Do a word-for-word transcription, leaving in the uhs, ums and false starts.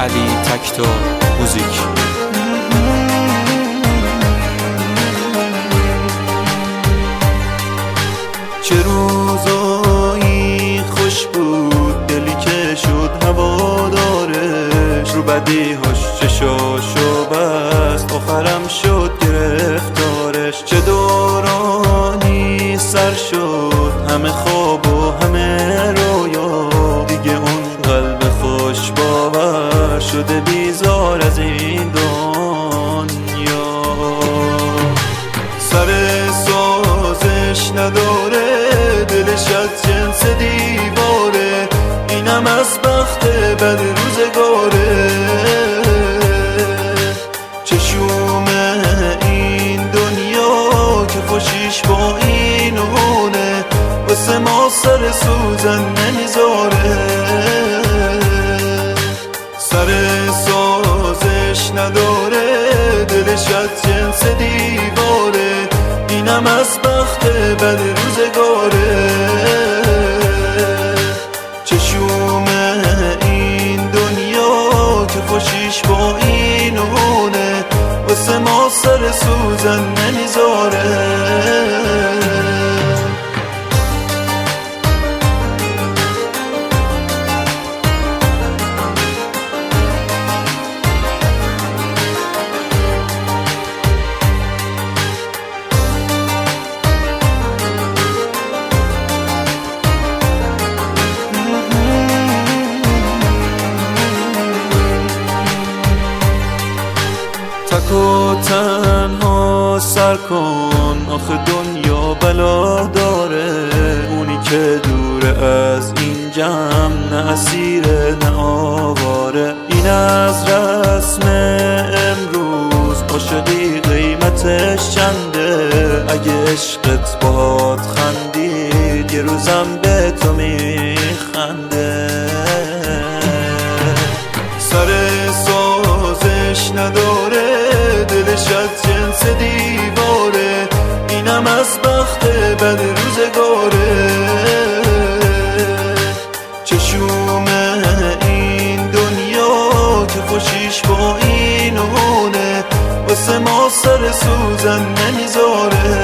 علی تکتا موزیک. چه روزایی خوش بود دلی که شد هوادارش، رو بدیهاش چشاشو بست آخرم شد گرفتارش. چه دورانی سر شد همه خواب و همه رویا، دیگه اون قلب خوش باور شده بیزار از این دنیا. سر سازش نداره دلش از جنس دیواره، اینم از بخت بد روزگاره. چشوم این دنیا که خوشیش با این اونه، واسه ما سر سوزن نمیذاره. سر سازش نداره دلش از جنس دیواره، اینم از بخت بد روزگاره. چشوم این دنیا که خوشیش با این اونه، واسه ما سر سوزن نمیذاره. تک و تنها سر کن آخه دنیا بلا داره، اونی که دوره از این جمع نه اسیره نه آواره. این از رسم امروز عاشقی قیمتش چنده، اگه عشقت باهات خندید یه روزم به تو میخنده. سر سازش نداره دلش از جنس دیواره، اینم از بخت بد روزگاره. چشوم این دنیا که خوشیش با این اونه، واسه ما سر سوزن نمیذاره.